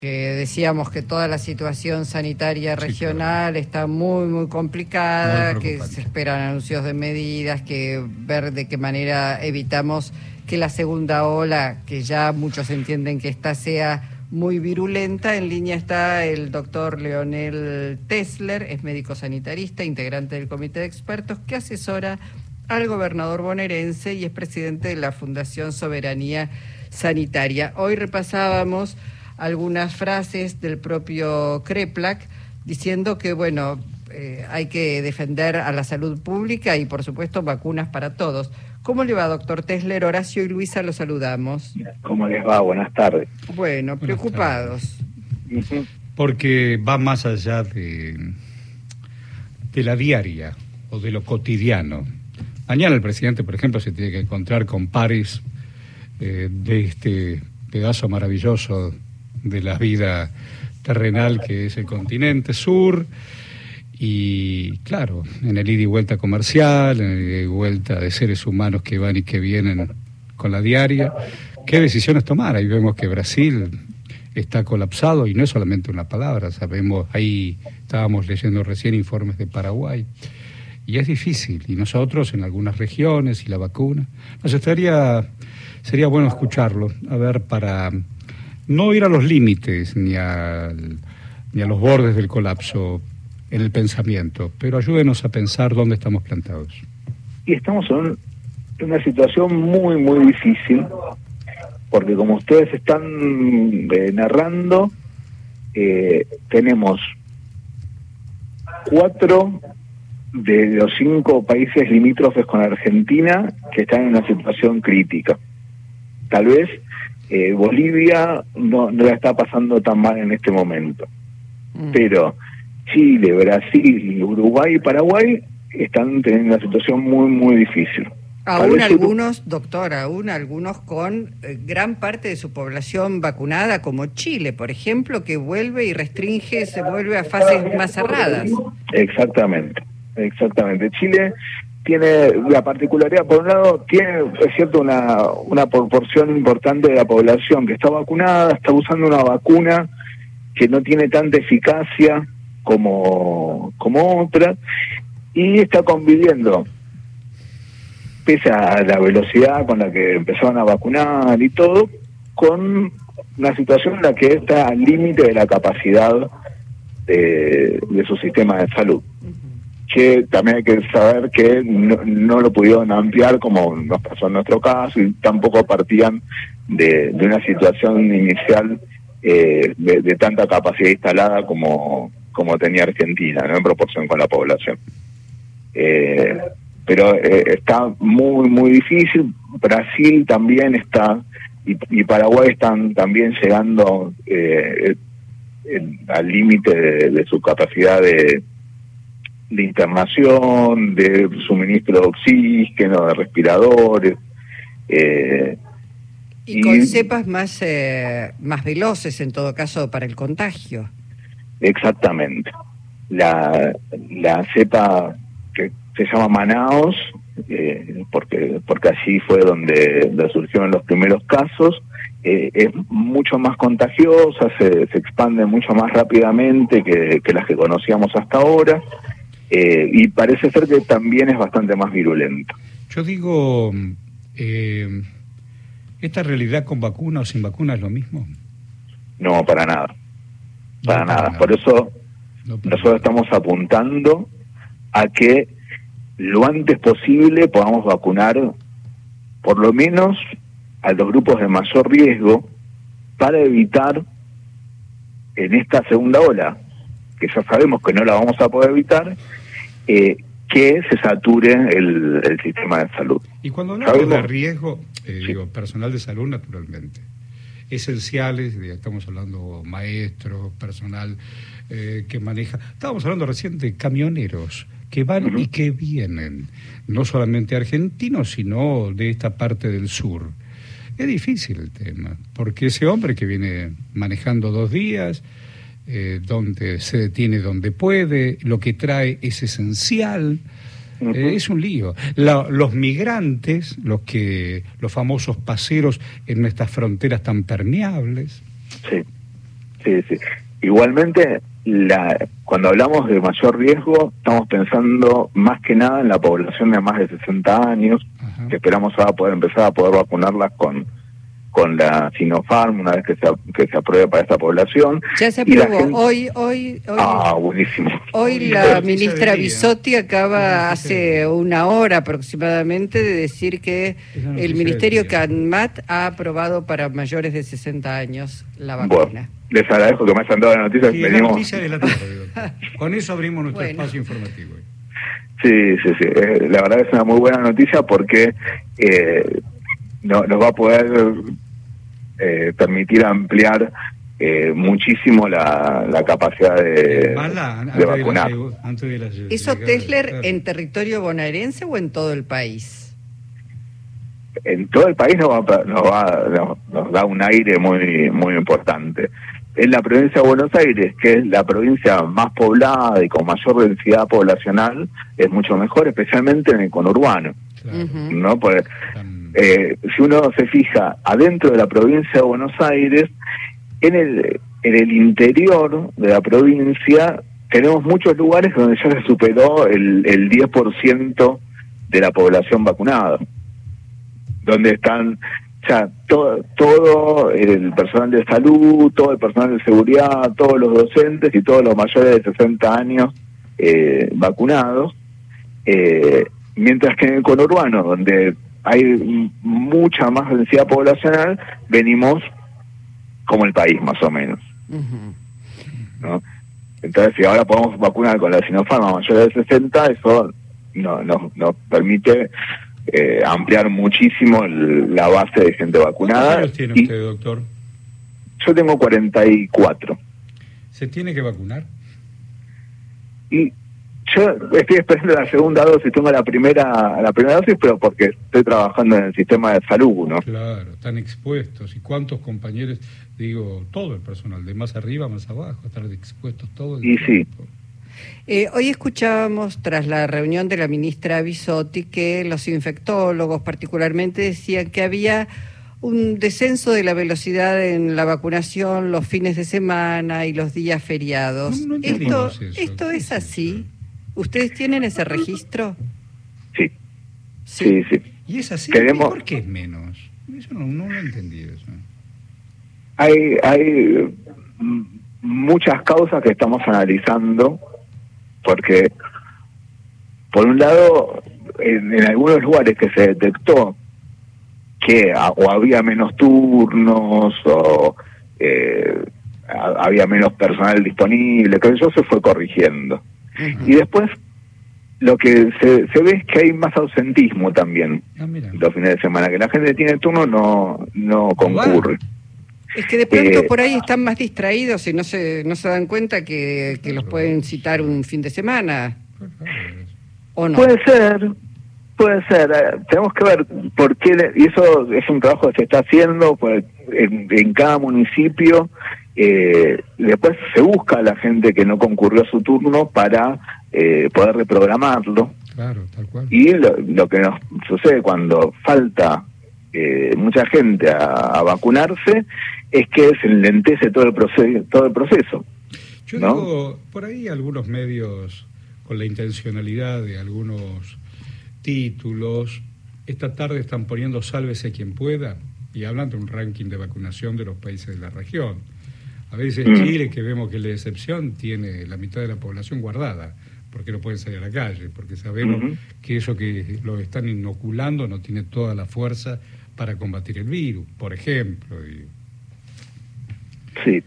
Que decíamos que toda la situación sanitaria regional está muy, muy complicada, que se esperan anuncios de medidas, que ver de qué manera evitamos que la segunda ola, que ya muchos entienden que esta sea muy virulenta. En línea está el doctor Leonel Tesler, es médico sanitarista, integrante del comité de expertos que asesora al gobernador bonaerense y es presidente de la Fundación Soberanía Sanitaria. Hoy repasábamos algunas frases del propio Kreplak diciendo que, bueno, hay que defender a la salud pública y, por supuesto, vacunas para todos. ¿Cómo le va, doctor Tesler? Horacio y Luisa los saludamos. ¿Cómo les va? Buenas tardes. Bueno, preocupados. Porque va más allá de la diaria o de lo cotidiano. Mañana el presidente, por ejemplo, se tiene que encontrar con pares de este pedazo maravilloso de la vida terrenal que es el continente sur, y claro, en el ida y vuelta comercial, en el ida y vuelta de seres humanos que van y que vienen con la diaria, ¿qué decisiones tomar? Ahí vemos que Brasil está colapsado y no es solamente una palabra, sabemos, ahí estábamos leyendo recién informes de Paraguay, y es difícil, y nosotros en algunas regiones y la vacuna, sería bueno escucharlo, a ver, para no ir a los límites ni a los bordes del colapso en el pensamiento, pero ayúdenos a pensar dónde estamos plantados. Y estamos en una situación muy, muy difícil, porque como ustedes están narrando, tenemos 4 de los 5 países limítrofes con Argentina que están en una situación crítica. Tal vez Bolivia no la está pasando tan mal en este momento, pero Chile, Brasil, Uruguay y Paraguay están teniendo una situación muy, muy difícil. Aún algunos, doctor, con gran parte de su población vacunada, como Chile, por ejemplo, que vuelve y restringe, se vuelve a fases más cerradas. Exactamente. Chile tiene la particularidad, por un lado, tiene, es cierto, una proporción importante de la población que está vacunada, está usando una vacuna que no tiene tanta eficacia como otra, y está conviviendo, pese a la velocidad con la que empezaron a vacunar y todo, con una situación en la que está al límite de la capacidad de su sistema de salud. Que también hay que saber que no lo pudieron ampliar como nos pasó en nuestro caso, y tampoco partían de una situación inicial de tanta capacidad instalada como tenía Argentina, ¿no?, en proporción con la población. Pero está muy, muy difícil. Brasil también está, y Paraguay están también llegando al límite de su capacidad de internación, de suministro de oxígeno, de respiradores. Y con cepas más veloces, en todo caso, para el contagio. Exactamente. La cepa que se llama Manaos, porque allí fue donde surgieron los primeros casos, es mucho más contagiosa, se expande mucho más rápidamente que las que conocíamos hasta ahora. Y parece ser que también es bastante más virulento. Yo digo, ¿esta realidad con vacuna o sin vacuna es lo mismo? No, para nada. Para nada. Por eso nosotros estamos apuntando a que lo antes posible podamos vacunar por lo menos a los grupos de mayor riesgo para evitar en esta segunda ola, que ya sabemos que no la vamos a poder evitar, que se sature el sistema de salud. Y cuando hablamos de riesgo, digo, personal de salud, naturalmente, esenciales, estamos hablando maestros, personal que maneja, estábamos hablando recién de camioneros que van y que vienen, no solamente argentinos, sino de esta parte del sur. Es difícil el tema, porque ese hombre que viene manejando 2 días, donde se detiene donde puede, lo que trae es esencial, es un lío. Los migrantes, los famosos paseros en nuestras fronteras tan permeables. Sí. Sí, sí. Igualmente, cuando hablamos de mayor riesgo, estamos pensando más que nada en la población de más de 60 años, Ajá. que esperamos a poder empezar a poder vacunarlas con la Sinopharm una vez que se apruebe para esta población. Ya se Y la aprobó. gente... Hoy. Buenísimo. Hoy la ministra Bisotti acaba hace una hora aproximadamente de decir que el Ministerio CANMAT ha aprobado para mayores de 60 años la vacuna. Bueno, les agradezco que me hayan dado la noticia. Sí, la noticia de la tarde, doctor. Con eso abrimos nuestro espacio informativo. Sí. La verdad es una muy buena noticia porque nos va a poder permitir ampliar muchísimo la capacidad de vacunar. ¿Eso, Tesler, en territorio bonaerense o en todo el país? En todo el país nos da un aire muy importante. En la provincia de Buenos Aires, que es la provincia más poblada y con mayor densidad poblacional, es mucho mejor, especialmente en el conurbano. Claro. ¿No? Pues, si uno se fija adentro de la provincia de Buenos Aires, en el interior de la provincia tenemos muchos lugares donde ya se superó el 10% de la población vacunada, donde están ya todo el personal de salud, todo el personal de seguridad, todos los docentes y todos los mayores de 60 años vacunados, mientras que en el conurbano, donde hay mucha más densidad poblacional, venimos como el país, más o menos. ¿No? Entonces, si ahora podemos vacunar con la Sinopharm a mayores de 60, eso nos permite ampliar muchísimo la base de gente vacunada. ¿Cuántos años tiene usted, doctor? Yo tengo 44. ¿Se tiene que vacunar? Y yo estoy esperando la segunda dosis, tengo la primera dosis, pero porque estoy trabajando en el sistema de salud, ¿no? Claro, están expuestos. ¿Y cuántos compañeros, todo el personal, de más arriba, más abajo, están expuestos todos? Y tiempo. Sí. Hoy escuchábamos, tras la reunión de la ministra Bisotti, que los infectólogos particularmente decían que había un descenso de la velocidad en la vacunación los fines de semana y los días feriados. ¿Esto es así? ¿Ustedes tienen ese registro? Sí. ¿Y es así? ¿Por qué es menos? Eso no lo he entendido. Eso. Hay muchas causas que estamos analizando, porque por un lado en algunos lugares que se detectó que o había menos turnos o había menos personal disponible, que eso se fue corrigiendo. Y después lo que se ve es que hay más ausentismo también los fines de semana, que la gente que tiene turno no concurre. Es que de pronto por ahí están más distraídos y no se dan cuenta que los pueden citar un fin de semana. ¿O no? Puede ser. Tenemos que ver por qué, y eso es un trabajo que se está haciendo pues, en cada municipio. Después se busca a la gente que no concurrió a su turno para poder reprogramarlo. Claro, tal cual. Y lo que nos sucede cuando falta mucha gente a vacunarse es que se enlentece todo el proceso. Yo digo, por ahí algunos medios, con la intencionalidad de algunos títulos, esta tarde están poniendo sálvese quien pueda y hablan de un ranking de vacunación de los países de la región. A veces Chile, que vemos que la excepción, tiene la mitad de la población guardada, porque no pueden salir a la calle, porque sabemos que eso que lo están inoculando no tiene toda la fuerza para combatir el virus, por ejemplo. Sí.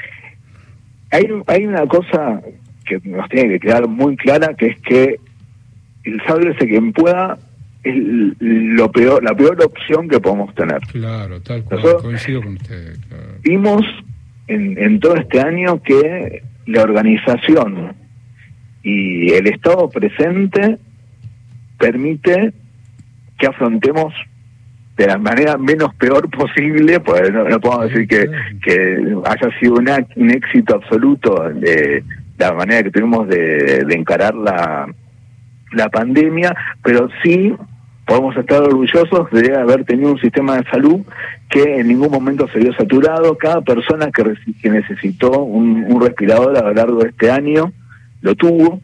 Hay una cosa que nos tiene que quedar muy clara, que es que el sálvese quien pueda es la peor opción que podemos tener. Claro, tal cual, coincido con usted. Claro. Vimos en todo este año que la organización y el Estado presente permite que afrontemos de la manera menos peor posible, pues no podemos decir que haya sido un éxito absoluto de la manera que tuvimos de encarar la pandemia, pero sí podemos estar orgullosos de haber tenido un sistema de salud que en ningún momento se vio saturado. Cada persona que necesitó un respirador a lo largo de este año lo tuvo,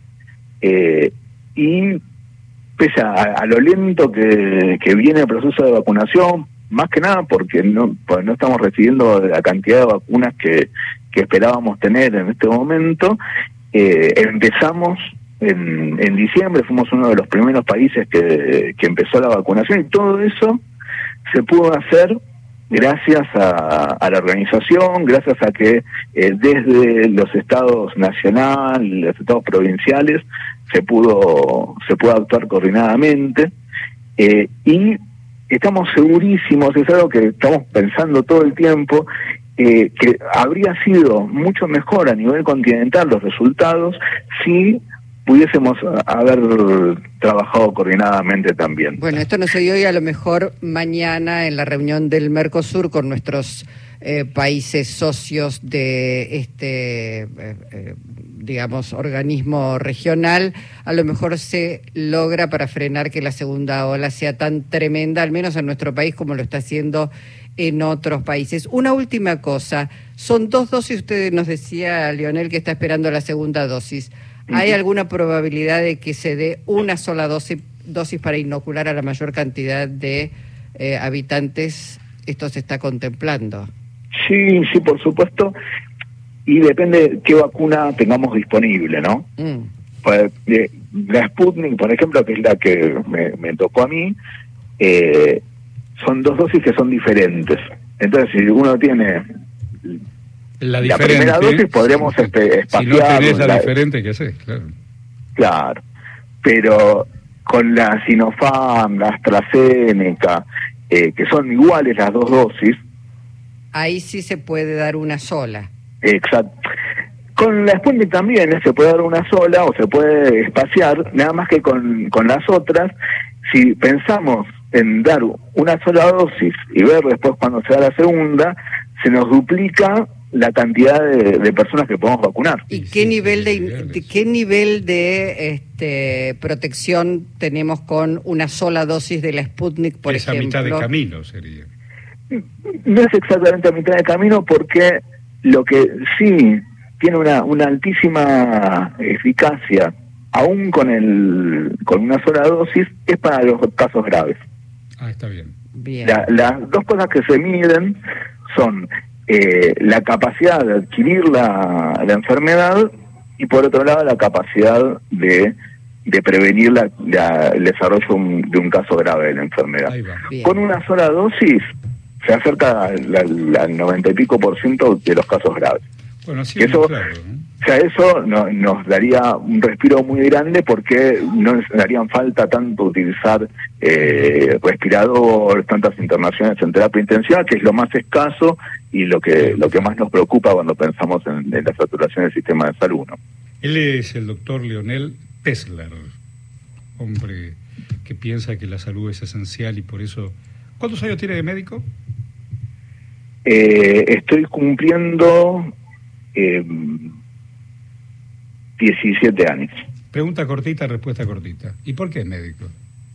y pese a lo lento que viene el proceso de vacunación, más que nada porque no estamos recibiendo la cantidad de vacunas que esperábamos tener en este momento. Empezamos en diciembre, fuimos uno de los primeros países que empezó la vacunación, y todo eso se pudo hacer gracias a la organización, gracias a que desde los estados nacionales, los estados provinciales, se pudo actuar coordinadamente, y estamos segurísimos, es algo que estamos pensando todo el tiempo, que habría sido mucho mejor a nivel continental los resultados si pudiésemos haber trabajado coordinadamente también. Bueno, esto no se dio, y a lo mejor mañana en la reunión del Mercosur con nuestros países socios de este, digamos, organismo regional, a lo mejor se logra para frenar que la segunda ola sea tan tremenda, al menos en nuestro país, como lo está haciendo en otros países. Una última cosa, son 2 dosis, usted nos decía, Leonel, que está esperando la segunda dosis. ¿Hay alguna probabilidad de que se dé una sola dosis para inocular a la mayor cantidad de habitantes? ¿Esto se está contemplando? Sí, por supuesto, y depende de qué vacuna tengamos disponible, ¿no? Pues, la Sputnik, por ejemplo, que es la que me tocó a mí, son 2 dosis que son diferentes. Entonces, si uno tiene la primera dosis, podríamos espaciar. Si no tenés la diferente, ¿qué haces? Claro, pero con la Sinopharm, la AstraZeneca, que son iguales las 2 dosis, ahí sí se puede dar una sola. Exacto. Con la Sputnik también se puede dar una sola o se puede espaciar, nada más que con las otras, si pensamos en dar una sola dosis y ver después cuando se da la segunda, se nos duplica la cantidad de personas que podemos vacunar. ¿Y qué nivel de protección tenemos con una sola dosis de la Sputnik, por ejemplo? Esa mitad de camino sería. No es exactamente a mitad de camino, porque lo que sí tiene una altísima eficacia, aún con una sola dosis, es para los casos graves. Ah, está bien. Las 2 cosas que se miden son la capacidad de adquirir la enfermedad, y por otro lado la capacidad de prevenir el desarrollo de un caso grave de la enfermedad. Con una sola dosis se acerca al 90 y pico % de los casos graves. Bueno, así eso, claro, ¿no? O sea, eso nos daría un respiro muy grande, porque no nos darían falta tanto utilizar respiradores, tantas internaciones en terapia intensiva, que es lo más escaso y lo que más nos preocupa cuando pensamos en la saturación del sistema de salud, ¿no? Él es el doctor Leonel Tesler, hombre que piensa que la salud es esencial y por eso... ¿Cuántos años tiene de médico? Estoy cumpliendo 17 años. Pregunta cortita, respuesta cortita. ¿Y por qué es médico?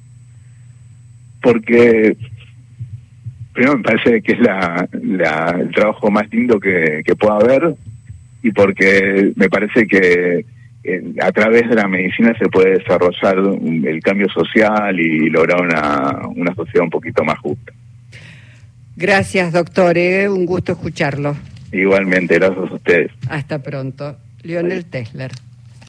Porque primero me parece que es el trabajo más lindo que pueda haber, y porque me parece que a través de la medicina se puede desarrollar el cambio social y lograr una sociedad un poquito más justa. Gracias, doctor. Un gusto escucharlo. Igualmente, gracias a ustedes. Hasta pronto. Leonel Tesler.